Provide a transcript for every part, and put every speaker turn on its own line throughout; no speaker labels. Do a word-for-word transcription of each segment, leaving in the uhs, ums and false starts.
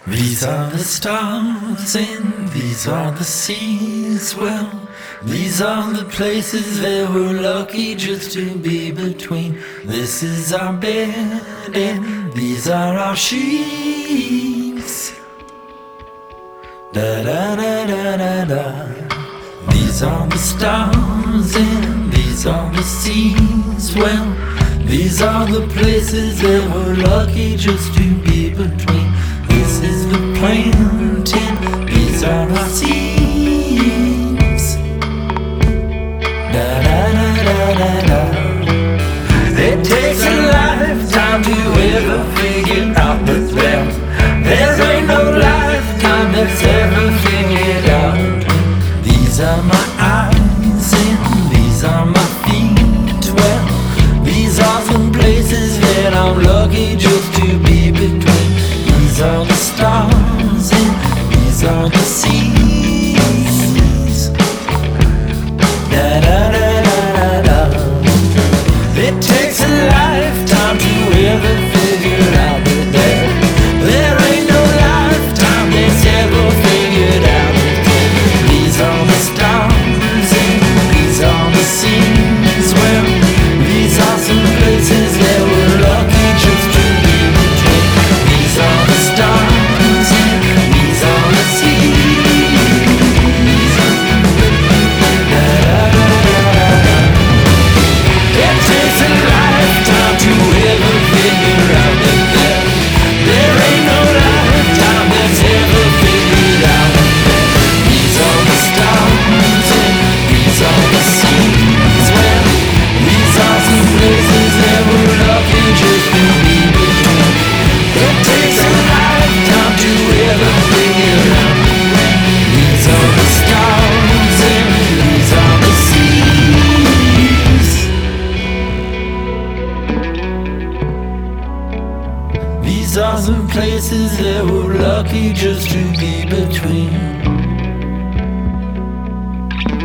These are the stars and these are the seas. Well, these are the places that we're lucky just to be between. This is our bed and these are our sheets. Da da da da da da. These are the stars and these are the seas. Well, these are the places that we're lucky just to be between. This is the plantain, these are our seeds. Da da da da da da. It takes a lifetime to ever figure out the spells. There ain't no lifetime that's ever figured out. These are my eyes and these are my feet. Well, these are some places that I'm lucky just to be between. These are the stars and these are the seas. Da da da da da da. It takes a lifetime to ever figure out that there, there ain't no lifetime that's ever figured out. These are the stars and these are the seas. Well, these are some places that we're lucky just to be between. These are the stars and these are the seas. Da, da, da, da, da. It takes a lifetime to ever figure out that there, there ain't no lifetime that's ever figured out. These are the stars and these are the seas. Well, these are some places that we're lucky just to be between. It takes a lifetime to ever figure out. These are the stars and these are the seas. These are some places that we're lucky just to be between.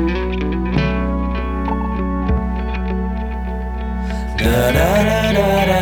Da da da da da.